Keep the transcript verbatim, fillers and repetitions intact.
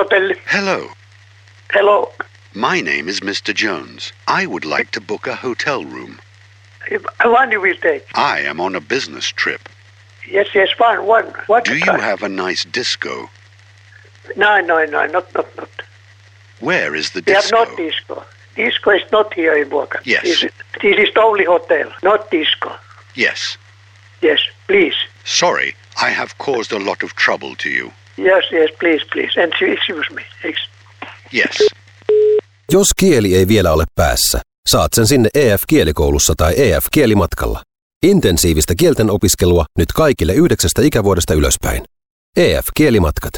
Hotel. Hello. Hello. My name is Mister Jones. I would like to book a hotel room. One you will take. I am on a business trip. Yes, yes, one, one. What? Do you have a nice disco? No, no, no, not, not, not. Where is the We disco? have not disco. Disco is not here in Vuokat. Yes. This, this is only hotel, not disco. Yes. Yes, please. Sorry, I have caused a lot of trouble to you. Yes, yes, please, please. And excuse me. Ex- Yes. Jos kieli ei vielä ole päässä, saat sen sinne E F-kielikoulussa tai E F-kielimatkalla. Intensiivistä kielten opiskelua nyt kaikille yhdeksästä ikävuodesta ylöspäin. E F-kielimatkat.